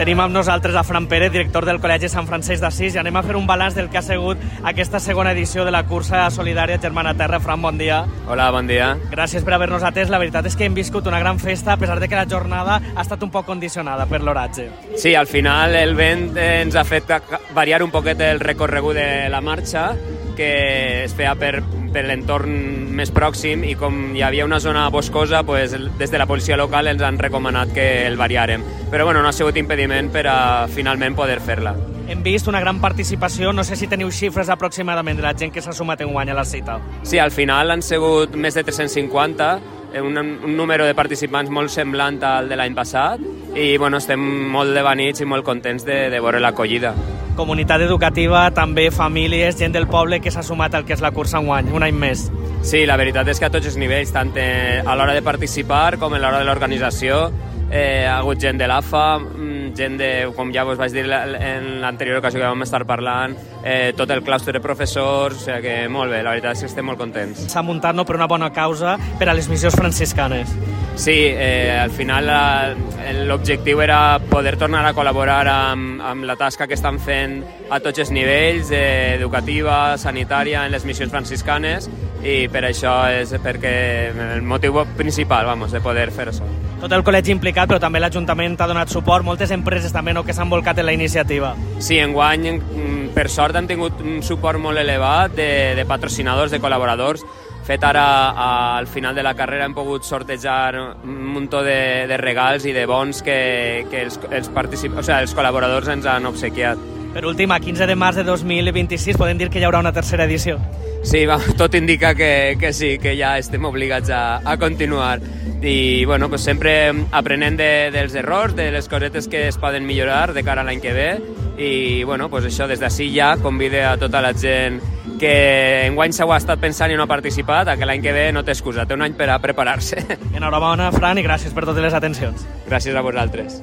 Tenim amb nosaltres a Fran Pérez, director del Col·legi Sant Francesc d'Assís, i anem a fer un balanç del que ha sigut aquesta segona edició de la cursa solidària Germana Terra. Fran, bon dia. Hola, bon dia. Gràcies per haver-nos atès. La veritat és que hem viscut una gran festa, a pesar de que la jornada ha estat un poc condicionada per l'oratge. Sí, al final el vent ens ha fet variar un poquet el recorregut de la marxa, que es feia per l'entorn més pròxim, i com hi havia una zona boscosa, pues, des de la policia local ens han recomanat que el variarem. Però bueno, no ha sigut impediment per a finalment poder fer-la. Hem vist una gran participació, no sé si teniu xifres aproximadament de la gent que s'ha sumat enguany a la cita. Sí, al final han sigut més de 350, un número de participants molt semblant al de l'any passat, i bueno, estem molt debanits i molt contents de veure l'acollida. Comunitat educativa, també famílies, gent del poble que s'ha sumat al que és la cursa enguany, un any més. Sí, la veritat és que a tots els nivells, tant a l'hora de participar com a l'hora de l'organització, ha hagut gent de l'AFA, gent de, com ja us vaig dir en l'anterior ocasió que vam estar parlant, tot el claustre de professors, o sigui que molt bé, la veritat és que estem molt contents. S'ha muntat per una bona causa per a les missions franciscanes. Sí, al final l'objectiu era poder tornar a col·laborar amb la tasca que estan fent a tots els nivells, educativa, sanitària, en les missions franciscanes, i per això és perquè el motiu principal, de poder fer això. Tot el col·legi implicat, però també l'Ajuntament ha donat suport, moltes empreses també que s'han volcat en la iniciativa. Sí, enguany, per sort, han tingut un suport molt elevat de patrocinadors, de col·laboradors. Fet ara, al final de la carrera, hem pogut sortejar un munt de regals i de bons que els col·laboradors ens han obsequiat. Per últim, a 15 de març de 2026 podem dir que hi haurà una tercera edició. Sí, tot indica que sí, que ja estem obligats a continuar. I bueno, pues sempre aprenent dels errors, de les cosetes que es poden millorar de cara a l'any que ve, i bueno, pues això des d'ací ja convide a tota la gent que enguany s'ho ha estat pensant i no ha participat, a que l'any que ve no té excusa, té un any per a preparar-se. Enhorabona, Fran, i gràcies per totes les atencions. Gràcies a vosaltres.